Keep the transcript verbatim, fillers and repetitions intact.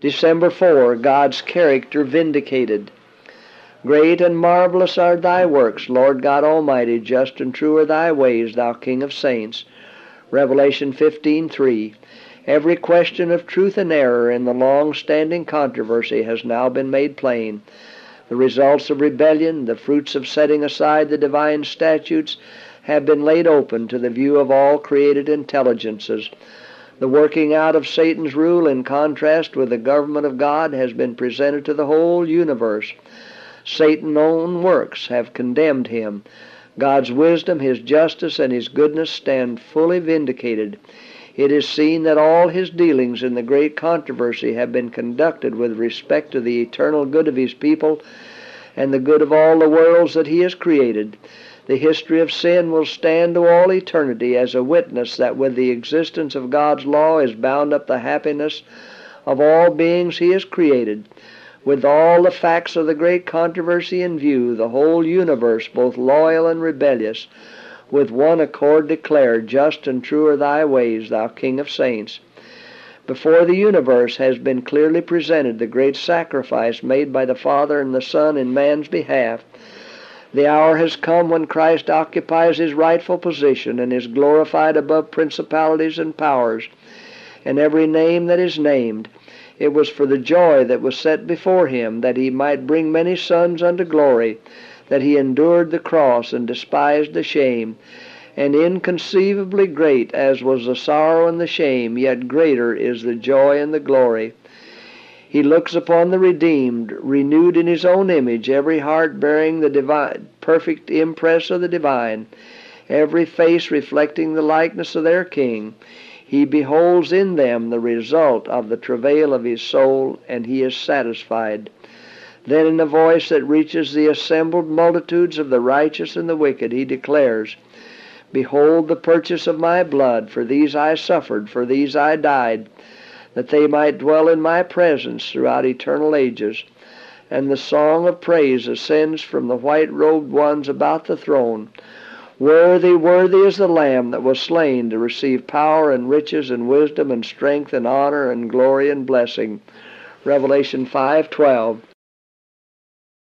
December fourth, God's character vindicated. Great and marvelous are thy works, Lord God Almighty. Just and true are thy ways, thou King of saints. Revelation fifteen three. Every question of truth and error in the long-standing controversy has now been made plain. The results of rebellion, the fruits of setting aside the divine statutes, have been laid open to the view of all created intelligences. The working out of Satan's rule in contrast with the government of God has been presented to the whole universe. Satan's own works have condemned him. God's wisdom, his justice, and his goodness stand fully vindicated. It is seen that all his dealings in the great controversy have been conducted with respect to the eternal good of his people and the good of all the worlds that he has created. The history of sin will stand to all eternity as a witness that with the existence of God's law is bound up the happiness of all beings he has created. With all the facts of the great controversy in view, the whole universe, both loyal and rebellious, with one accord declared, just and true are thy ways, thou King of saints. Before the universe has been clearly presented the great sacrifice made by the Father and the Son in man's behalf, the hour has come when Christ occupies his rightful position and is glorified above principalities and powers and every name that is named. It was for the joy that was set before him, that he might bring many sons unto glory, that he endured the cross and despised the shame. And inconceivably great as was the sorrow and the shame, yet greater is the joy and the glory. He looks upon the redeemed, renewed in his own image, every heart bearing the divine, perfect impress of the divine, every face reflecting the likeness of their King. He beholds in them the result of the travail of his soul, and he is satisfied. Then in a voice that reaches the assembled multitudes of the righteous and the wicked, he declares, Behold the purchase of my blood, for these I suffered, for these I died, that they might dwell in my presence throughout eternal ages. And the song of praise ascends from the white-robed ones about the throne. Worthy, worthy is the Lamb that was slain to receive power and riches and wisdom and strength and honor and glory and blessing. Revelation five twelve.